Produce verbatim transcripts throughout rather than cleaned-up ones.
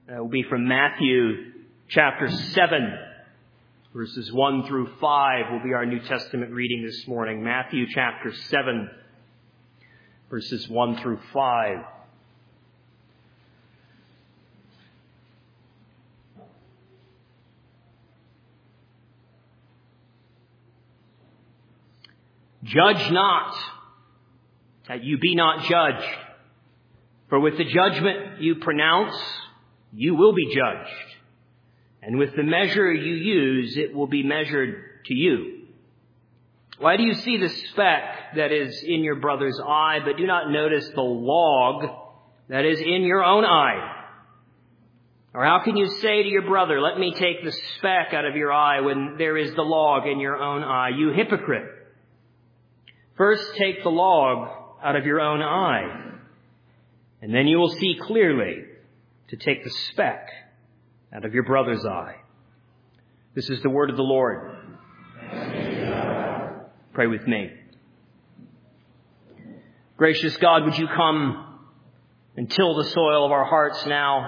uh, will be from Matthew chapter seven, verses one through five will be our New Testament reading this morning. Matthew chapter seven, verses one through five. Judge not, that you be not judged. For with the judgment you pronounce, you will be judged. And with the measure you use, it will be measured to you. Why do you see the speck that is in your brother's eye, but do not notice the log that is in your own eye? Or how can you say to your brother, let me take the speck out of your eye when there is the log in your own eye? You hypocrite! First take the log out of your own eye, and then you will see clearly to take the speck out of your brother's eye. This is the word of the Lord. Pray with me. Gracious God, would you come and till the soil of our hearts now?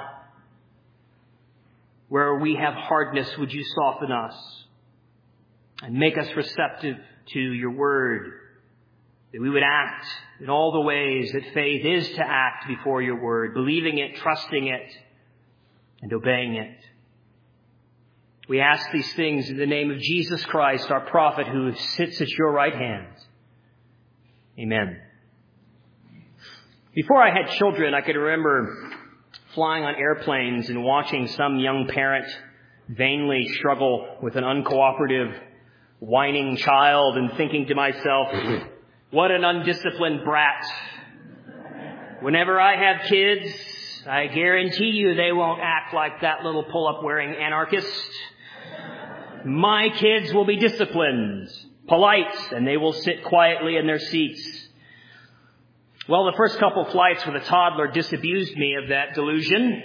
Where we have hardness, would you soften us and make us receptive to your word? That we would act in all the ways that faith is to act before your word, believing it, trusting it, and obeying it. We ask these things in the name of Jesus Christ, our prophet, who sits at your right hand. Amen. Before I had children, I could remember flying on airplanes and watching some young parent vainly struggle with an uncooperative, whining child and thinking to myself, what an undisciplined brat. Whenever I have kids, I guarantee you they won't act like that little pull-up wearing anarchist. My kids will be disciplined, polite, and they will sit quietly in their seats. Well, the first couple flights with a toddler disabused me of that delusion.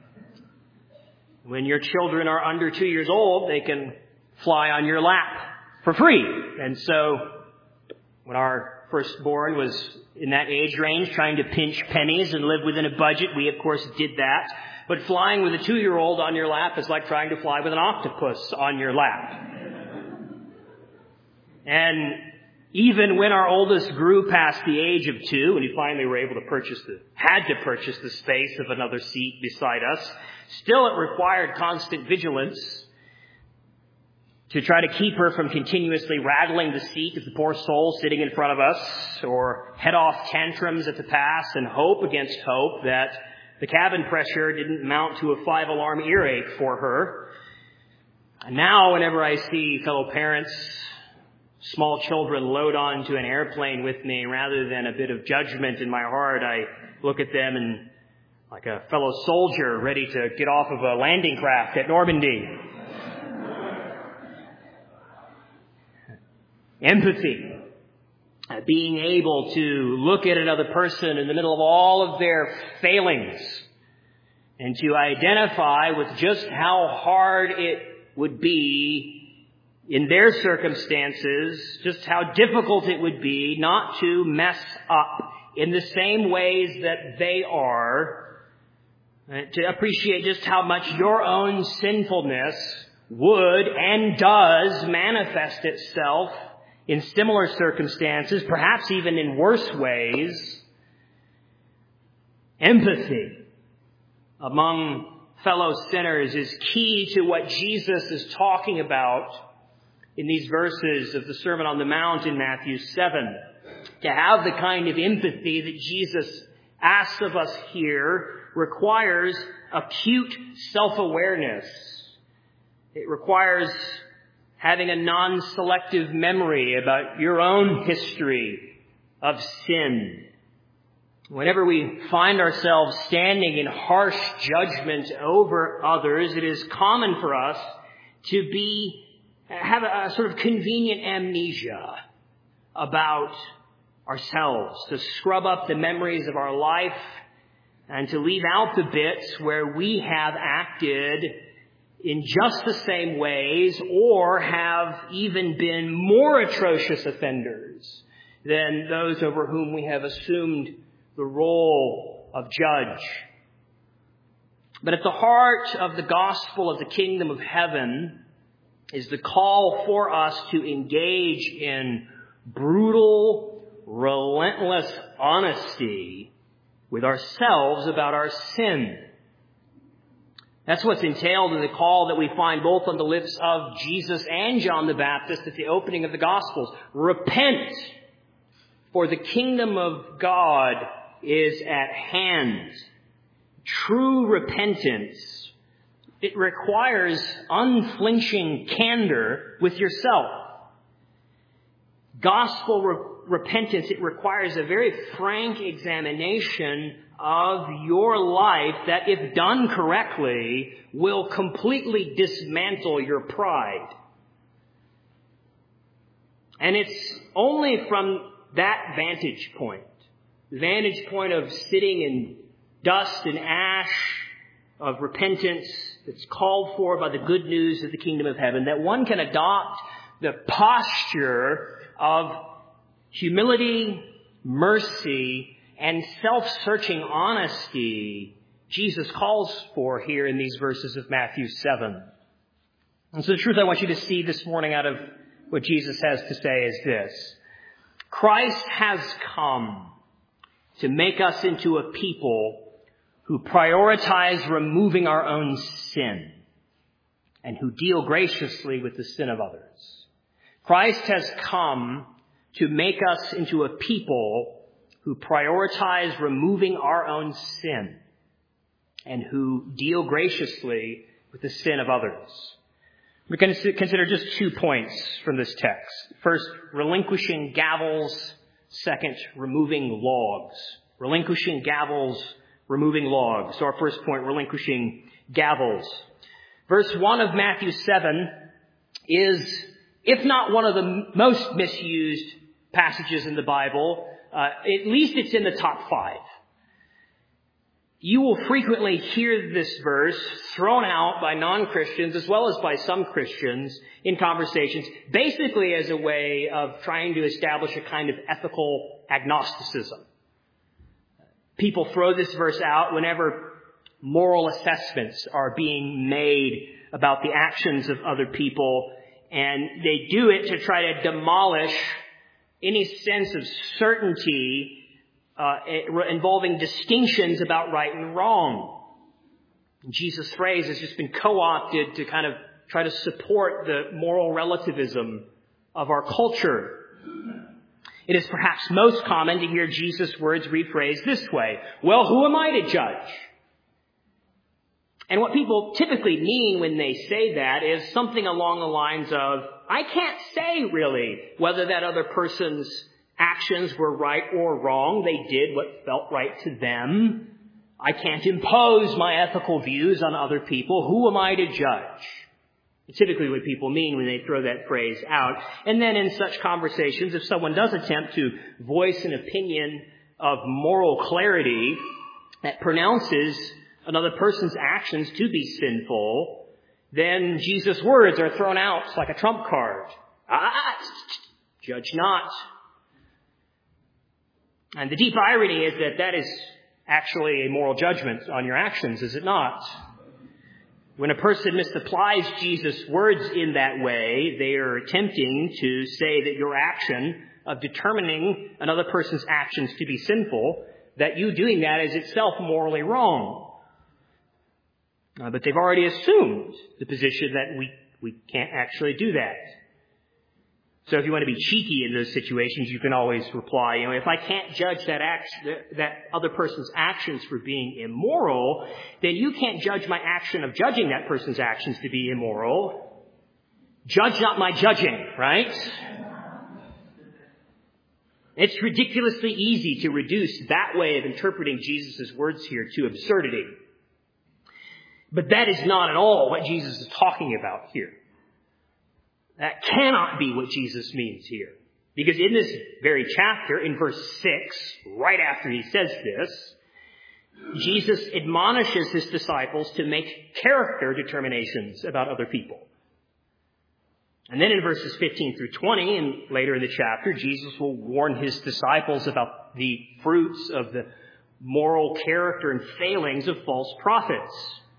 When your children are under two years old, they can fly on your lap for free. And so when our firstborn was in that age range, trying to pinch pennies and live within a budget, we of course did that. But flying with a two-year-old on your lap is like trying to fly with an octopus on your lap. And even when our oldest grew past the age of two, and we finally were able to purchase the, had to purchase the space of another seat beside us, still it required constant vigilance to try to keep her from continuously rattling the seat of the poor soul sitting in front of us, or head off tantrums at the pass and hope against hope that the cabin pressure didn't mount to a five-alarm earache for her. And now whenever I see fellow parents, small children load onto an airplane with me, rather than a bit of judgment in my heart, I look at them and like a fellow soldier ready to get off of a landing craft at Normandy. Empathy, uh, being able to look at another person in the middle of all of their failings and to identify with just how hard it would be in their circumstances, just how difficult it would be not to mess up in the same ways that they are, uh, to appreciate just how much your own sinfulness would and does manifest itself in similar circumstances, perhaps even in worse ways. Empathy among fellow sinners is key to what Jesus is talking about in these verses of the Sermon on the Mount in Matthew seven. To have the kind of empathy that Jesus asks of us here requires acute self-awareness. It requires having a non-selective memory about your own history of sin. Whenever we find ourselves standing in harsh judgment over others, it is common for us to be have a, a sort of convenient amnesia about ourselves, to scrub up the memories of our life and to leave out the bits where we have acted in just the same ways or have even been more atrocious offenders than those over whom we have assumed the role of judge. But at the heart of the gospel of the kingdom of heaven is the call for us to engage in brutal, relentless honesty with ourselves about our sin. That's what's entailed in the call that we find both on the lips of Jesus and John the Baptist at the opening of the Gospels. Repent, for the kingdom of God is at hand. True repentance, it requires unflinching candor with yourself. Gospel re- repentance, it requires a very frank examination of your life that, if done correctly, will completely dismantle your pride. And it's only from that vantage point, the vantage point of sitting in dust and ash of repentance that's called for by the good news of the kingdom of heaven, that one can adopt the posture of humility, mercy, and self-searching honesty Jesus calls for here in these verses of Matthew seven. And so the truth I want you to see this morning out of what Jesus has to say is this. Christ has come to make us into a people who prioritize removing our own sin and who deal graciously with the sin of others. Christ has come to make us into a people who prioritize removing our own sin and who deal graciously with the sin of others. We're going to consider just two points from this text. First, relinquishing gavels. Second, removing logs. Relinquishing gavels, removing logs. So our first point, relinquishing gavels. Verse one of Matthew seven is, if not one of the most misused passages in the Bible, uh, at least it's in the top five. You will frequently hear this verse thrown out by non-Christians as well as by some Christians in conversations, basically as a way of trying to establish a kind of ethical agnosticism. People throw this verse out whenever moral assessments are being made about the actions of other people, and they do it to try to demolish any sense of certainty uh, involving distinctions about right and wrong. Jesus' phrase has just been co-opted to kind of try to support the moral relativism of our culture. It is perhaps most common to hear Jesus' words rephrased this way: well, who am I to judge? And what people typically mean when they say that is something along the lines of, I can't say really whether that other person's actions were right or wrong. They did what felt right to them. I can't impose my ethical views on other people. Who am I to judge? It's typically what people mean when they throw that phrase out. And then in such conversations, if someone does attempt to voice an opinion of moral clarity that pronounces another person's actions to be sinful, then Jesus' words are thrown out like a trump card. Ah, judge not. And the deep irony is that that is actually a moral judgment on your actions, is it not? When a person misapplies Jesus' words in that way, they are attempting to say that your action of determining another person's actions to be sinful, that you doing that is itself morally wrong. Uh, but they've already assumed the position that we, we can't actually do that. So if you want to be cheeky in those situations, you can always reply, you know, if I can't judge that act, that other person's actions for being immoral, then you can't judge my action of judging that person's actions to be immoral. Judge not my judging, right? It's ridiculously easy to reduce that way of interpreting Jesus' words here to absurdity. But that is not at all what Jesus is talking about here. That cannot be what Jesus means here. Because in this very chapter, in verse six, right after he says this, Jesus admonishes his disciples to make character determinations about other people. And then in verses fifteen through twenty, and later in the chapter, Jesus will warn his disciples about the fruits of the moral character and failings of false prophets.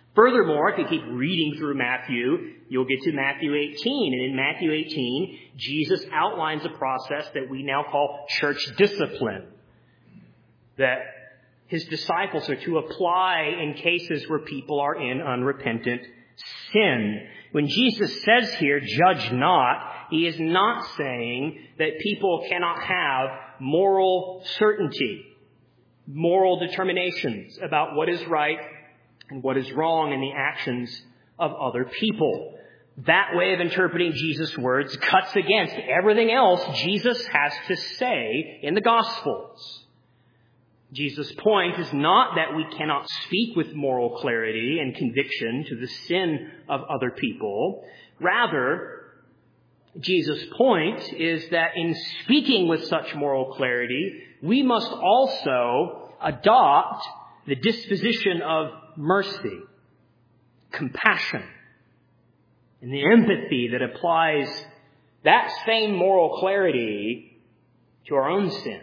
Furthermore, if you keep reading through Matthew, you'll get to Matthew eighteen. And in Matthew eighteen, Jesus outlines a process that we now call church discipline, that his disciples are to apply in cases where people are in unrepentant sin. When Jesus says here, judge not, he is not saying that people cannot have moral certainty, moral determinations about what is right and what is wrong in the actions of other people. That way of interpreting Jesus' words cuts against everything else Jesus has to say in the Gospels. Jesus' point is not that we cannot speak with moral clarity and conviction to the sin of other people. Rather, Jesus' point is that in speaking with such moral clarity, we must also adopt the disposition of mercy, compassion, and the empathy that applies that same moral clarity to our own sin.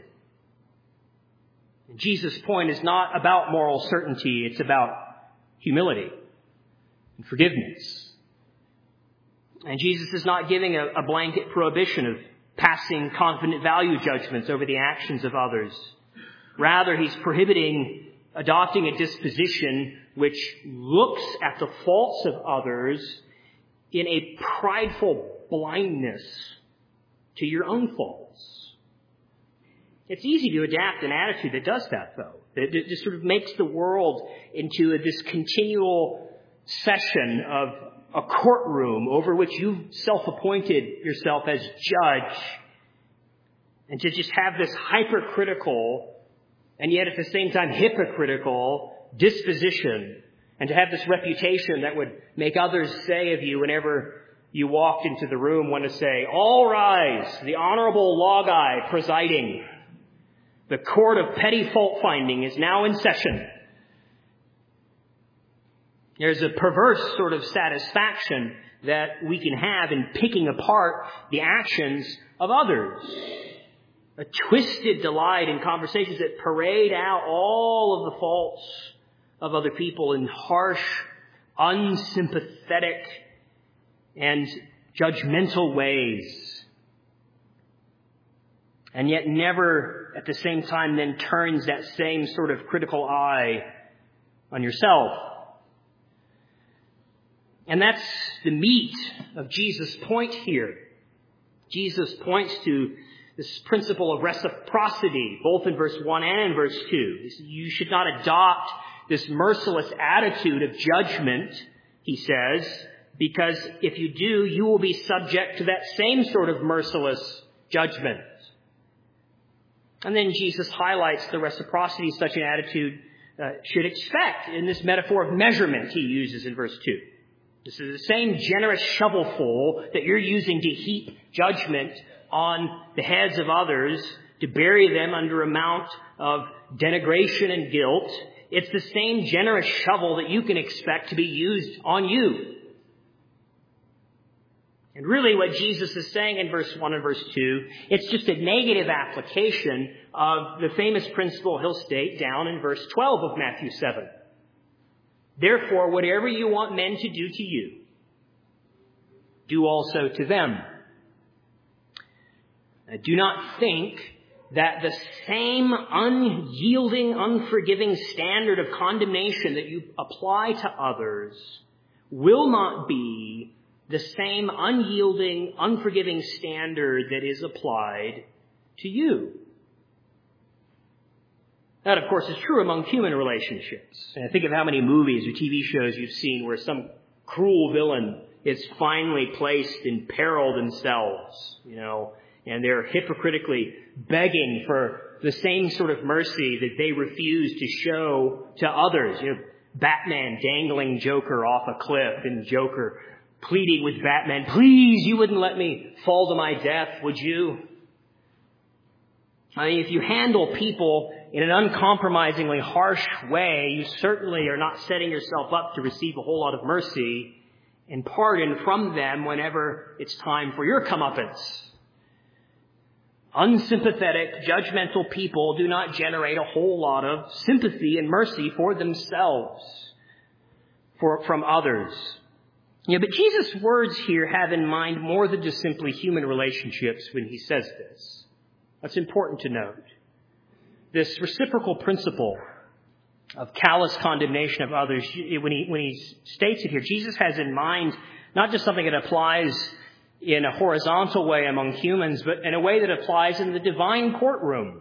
Jesus' point is not about moral certainty, it's about humility and forgiveness. And Jesus is not giving a, a blanket prohibition of passing confident value judgments over the actions of others. Rather, he's prohibiting adopting a disposition which looks at the faults of others in a prideful blindness to your own faults. It's easy to adapt an attitude that does that, though. It just sort of makes the world into this continual session of a courtroom over which you've self-appointed yourself as judge, and to just have this hypercritical and yet at the same time hypocritical disposition, and to have this reputation that would make others say of you whenever you walked into the room, want to say, all rise, the Honorable Logi presiding. The court of petty fault-finding is now in session. There's a perverse sort of satisfaction that we can have in picking apart the actions of others. A twisted delight in conversations that parade out all of the faults of other people in harsh, unsympathetic, and judgmental ways. And yet never at the same time then turns that same sort of critical eye on yourself. And that's the meat of Jesus' point here. Jesus points to this principle of reciprocity, both in verse one and in verse two. You should not adopt this merciless attitude of judgment, he says, because if you do, you will be subject to that same sort of merciless judgment. And then Jesus highlights the reciprocity such an attitude uh, should expect in this metaphor of measurement he uses in verse two. This is the same generous shovelful that you're using to heap judgment on the heads of others, to bury them under a mount of denigration and guilt. It's the same generous shovel that you can expect to be used on you. And really what Jesus is saying in verse one and verse two, it's just a negative application of the famous principle he'll state down in verse twelve of Matthew seven. Therefore, whatever you want men to do to you, do also to them. Now, do not think that the same unyielding, unforgiving standard of condemnation that you apply to others will not be the same unyielding, unforgiving standard that is applied to you. That, of course, is true among human relationships. And think of how many movies or T V shows you've seen where some cruel villain is finally placed in peril themselves, you know, and they're hypocritically begging for the same sort of mercy that they refuse to show to others. You know, Batman dangling Joker off a cliff, and Joker pleading with Batman, please, you wouldn't let me fall to my death, would you? I mean, if you handle people in an uncompromisingly harsh way, you certainly are not setting yourself up to receive a whole lot of mercy and pardon from them whenever it's time for your comeuppance. Unsympathetic, judgmental people do not generate a whole lot of sympathy and mercy for themselves. for, from others. Yeah, but Jesus' words here have in mind more than just simply human relationships when he says this. That's important to note. This reciprocal principle of callous condemnation of others, when he, when he states it here, Jesus has in mind not just something that applies in a horizontal way among humans, but in a way that applies in the divine courtroom.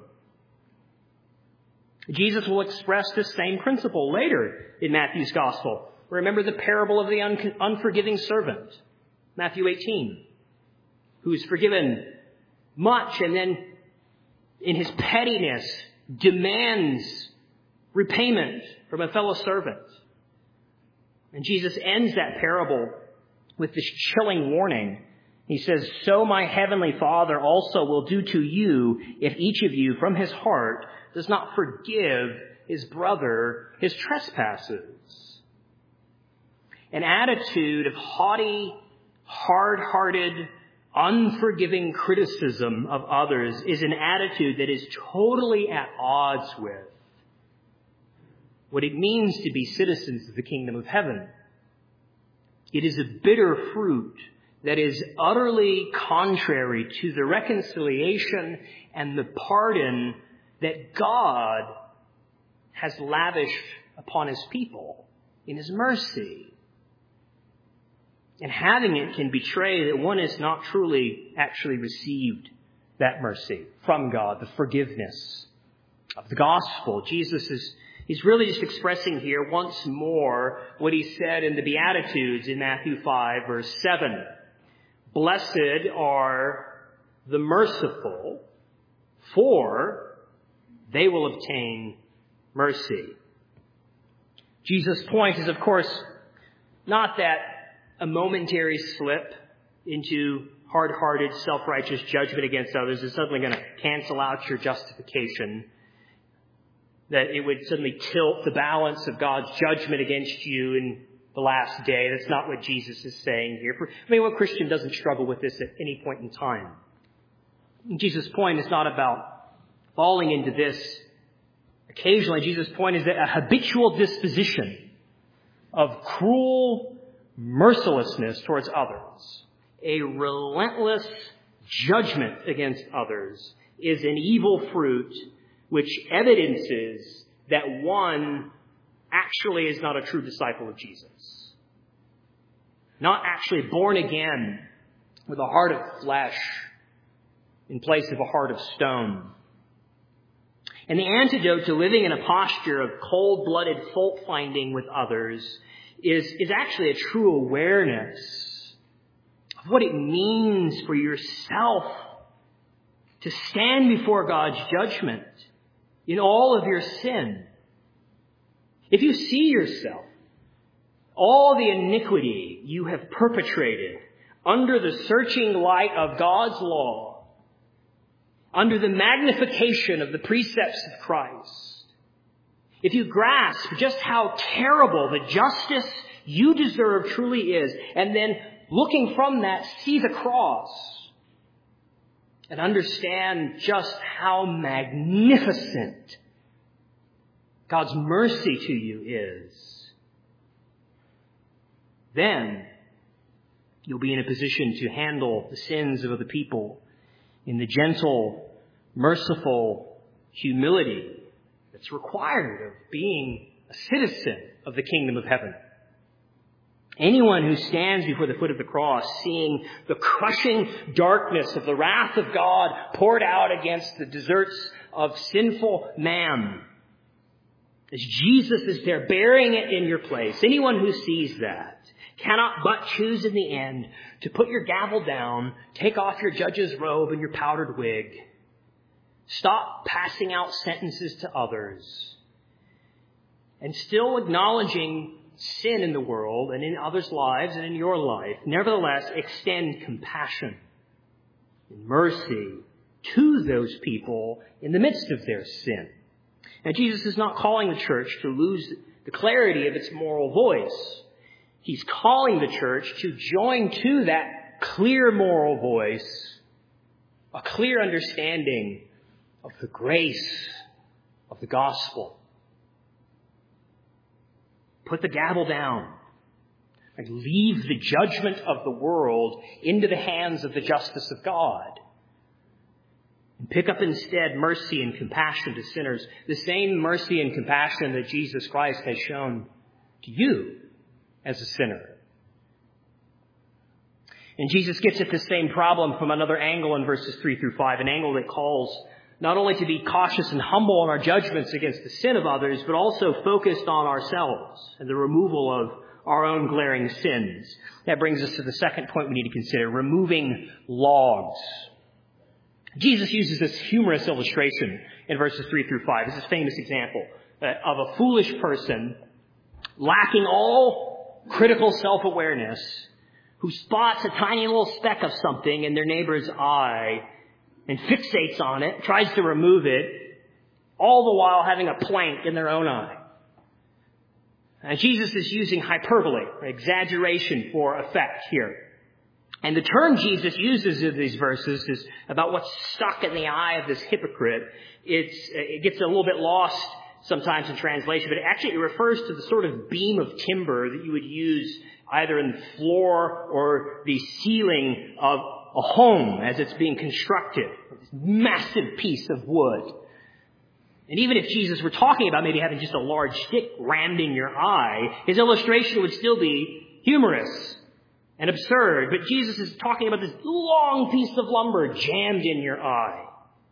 Jesus will express this same principle later in Matthew's gospel. Remember the parable of the un- unforgiving servant, Matthew eighteen, who's forgiven much and then in his pettiness demands repayment from a fellow servant. And Jesus ends that parable with this chilling warning. He says, "So my heavenly Father also will do to you if each of you from his heart does not forgive his brother his trespasses." An attitude of haughty, hard-hearted, unforgiving criticism of others is an attitude that is totally at odds with what it means to be citizens of the kingdom of heaven. It is a bitter fruit that is utterly contrary to the reconciliation and the pardon that God has lavished upon his people in his mercy. And having it can betray that one has not truly actually received that mercy from God, the forgiveness of the gospel. Jesus is he's really just expressing here once more what he said in the Beatitudes in Matthew five, verse seven. "Blessed are the merciful, for they will obtain mercy." Jesus' point is, of course, not that a momentary slip into hard-hearted, self-righteous judgment against others is suddenly going to cancel out your justification, that it would suddenly tilt the balance of God's judgment against you in the last day. That's not what Jesus is saying here. I mean, what Christian doesn't struggle with this at any point in time? Jesus' point is not about falling into this occasionally. Jesus' point is that a habitual disposition of cruel mercilessness towards others, a relentless judgment against others, is an evil fruit which evidences that one actually is not a true disciple of Jesus. Not actually born again with a heart of flesh in place of a heart of stone. And the antidote to living in a posture of cold-blooded fault-finding with others is, is actually a true awareness of what it means for yourself to stand before God's judgment in all of your sin. If you see yourself, all the iniquity you have perpetrated under the searching light of God's law, under the magnification of the precepts of Christ, if you grasp just how terrible the justice you deserve truly is, and then looking from that, see the cross, and understand just how magnificent God's mercy to you is, then you'll be in a position to handle the sins of other people in the gentle, merciful humility that's required of being a citizen of the kingdom of heaven. Anyone who stands before the foot of the cross, seeing the crushing darkness of the wrath of God poured out against the deserts of sinful man, as Jesus is there bearing it in your place, anyone who sees that cannot but choose in the end to put your gavel down, take off your judge's robe and your powdered wig, stop passing out sentences to others, and still acknowledging sin in the world and in others' lives and in your life, nevertheless extend compassion and mercy to those people in the midst of their sin. Now, Jesus is not calling the church to lose the clarity of its moral voice. He's calling the church to join to that clear moral voice, a clear understanding of the grace of the gospel. Put the gavel down. Like, leave the judgment of the world into the hands of the justice of God. And pick up instead mercy and compassion to sinners. The same mercy and compassion that Jesus Christ has shown to you as a sinner. And Jesus gets at the same problem from another angle in verses three through five, an angle that calls not only to be cautious and humble in our judgments against the sin of others, but also focused on ourselves and the removal of our own glaring sins. That brings us to the second point we need to consider, removing logs. Jesus uses this humorous illustration in verses three through five. This is a famous example uh, of a foolish person lacking all critical self-awareness who spots a tiny little speck of something in their neighbor's eye and fixates on it, tries to remove it, all the while having a plank in their own eye. And Jesus is using hyperbole, or exaggeration, for effect here. And the term Jesus uses in these verses is about what's stuck in the eye of this hypocrite. It's, it gets a little bit lost sometimes in translation, but it actually it refers to the sort of beam of timber that you would use either in the floor or the ceiling of a home as it's being constructed. This massive piece of wood. And even if Jesus were talking about maybe having just a large stick rammed in your eye, his illustration would still be humorous and absurd. But Jesus is talking about this long piece of lumber jammed in your eye.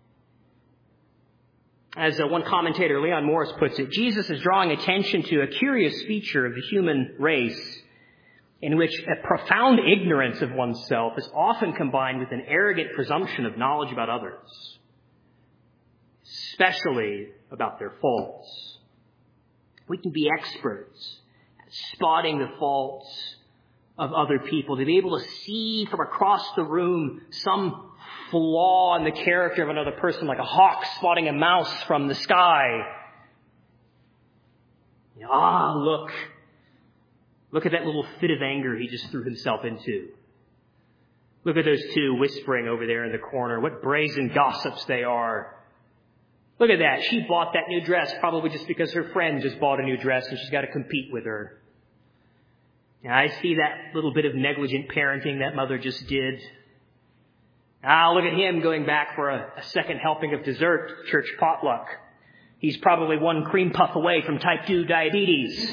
As uh, one commentator, Leon Morris, puts it, Jesus is drawing attention to a curious feature of the human race in which a profound ignorance of oneself is often combined with an arrogant presumption of knowledge about others, especially about their faults. We can be experts at spotting the faults of other people, to be able to see from across the room some flaw in the character of another person, like a hawk spotting a mouse from the sky. You know, ah, look. Look at that little fit of anger he just threw himself into. Look at those two whispering over there in the corner. What brazen gossips they are. Look at that. She bought that new dress probably just because her friend just bought a new dress and she's got to compete with her. Now, I see that little bit of negligent parenting that mother just did. Ah, look at him going back for a, a second helping of dessert, church potluck. He's probably one cream puff away from type two diabetes.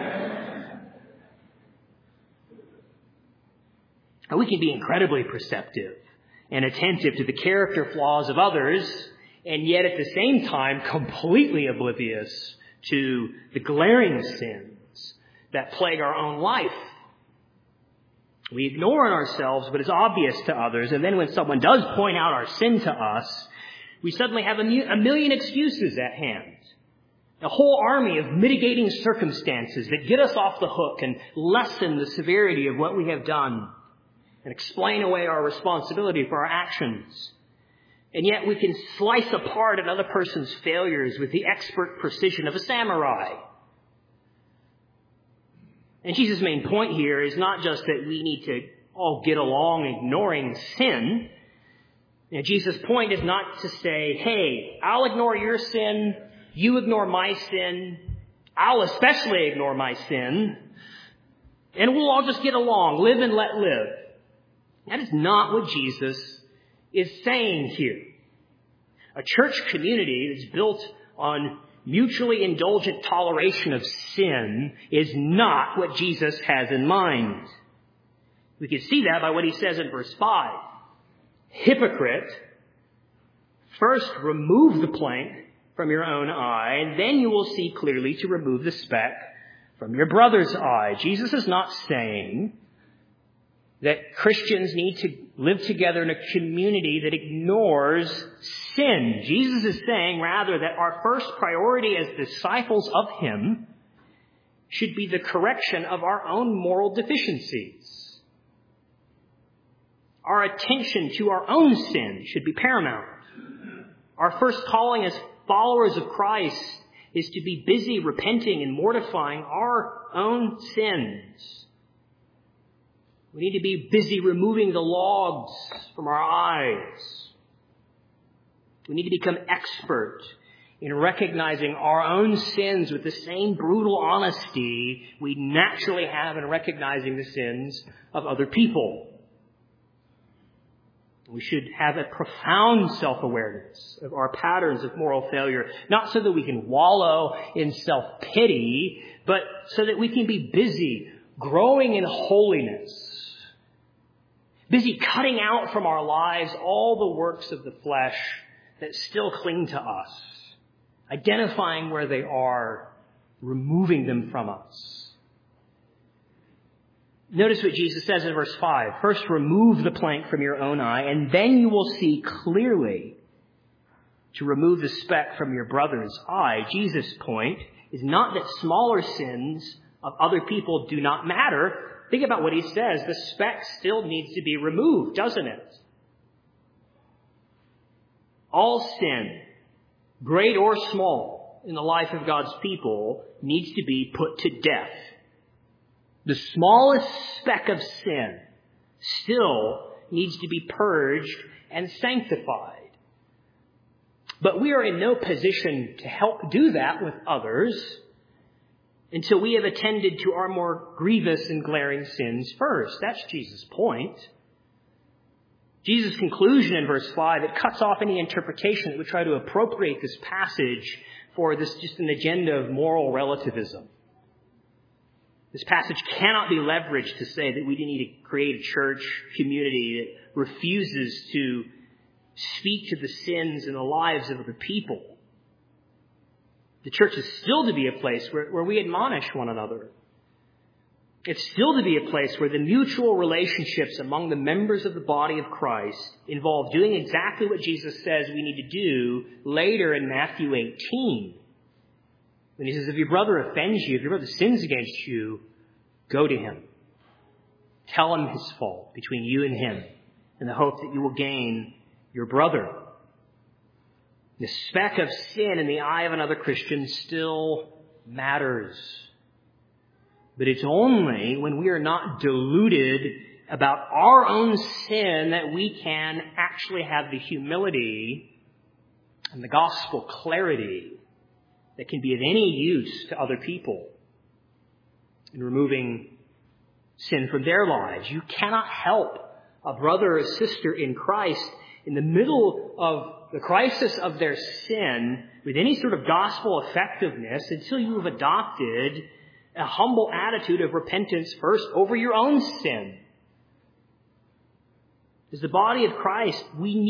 And we can be incredibly perceptive and attentive to the character flaws of others, and yet at the same time completely oblivious to the glaring sins that plague our own life. We ignore it ourselves, but it's obvious to others. And then when someone does point out our sin to us, we suddenly have a, mu- a million excuses at hand. A whole army of mitigating circumstances that get us off the hook and lessen the severity of what we have done and explain away our responsibility for our actions. And yet we can slice apart another person's failures with the expert precision of a samurai. And Jesus' main point here is not just that we need to all get along ignoring sin. Now, Jesus' point is not to say, hey, I'll ignore your sin, you ignore my sin, I'll especially ignore my sin, and we'll all just get along, live and let live. That is not what Jesus is saying here. A church community that's built on mutually indulgent toleration of sin is not what Jesus has in mind. We can see that by what he says in verse five. Hypocrite, first remove the plank from your own eye, and then you will see clearly to remove the speck from your brother's eye. Jesus is not saying that Christians need to live together in a community that ignores sin. Jesus is saying, rather, that our first priority as disciples of him should be the correction of our own moral deficiencies. Our attention to our own sin should be paramount. Our first calling as followers of Christ is to be busy repenting and mortifying our own sins. We need to be busy removing the logs from our eyes. We need to become expert in recognizing our own sins with the same brutal honesty we naturally have in recognizing the sins of other people. We should have a profound self-awareness of our patterns of moral failure, not so that we can wallow in self-pity, but so that we can be busy growing in holiness, busy cutting out from our lives all the works of the flesh that still cling to us, identifying where they are, removing them from us. Notice what Jesus says in verse five. First, remove the plank from your own eye, and then you will see clearly to remove the speck from your brother's eye. Jesus' point is not that smaller sins of other people do not matter. Think about what he says. The speck still needs to be removed, doesn't it? All sin, great or small, in the life of God's people needs to be put to death. The smallest speck of sin still needs to be purged and sanctified. But we are in no position to help do that with others until we have attended to our more grievous and glaring sins first. That's Jesus' point. Jesus' conclusion in verse five, it cuts off any interpretation that would try to appropriate this passage for this just an agenda of moral relativism. This passage cannot be leveraged to say that we need to create a church community that refuses to speak to the sins in the lives of other people. The church is still to be a place where, where we admonish one another. It's still to be a place where the mutual relationships among the members of the body of Christ involve doing exactly what Jesus says we need to do later in Matthew eighteen. When he says, if your brother offends you, if your brother sins against you, go to him. Tell him his fault between you and him in the hope that you will gain your brother. The speck of sin in the eye of another Christian still matters. But it's only when we are not deluded about our own sin that we can actually have the humility and the gospel clarity that can be of any use to other people in removing sin from their lives. You cannot help a brother or sister in Christ in the middle of the crisis of their sin with any sort of gospel effectiveness until you have adopted a humble attitude of repentance first over your own sin. As the body of Christ, we need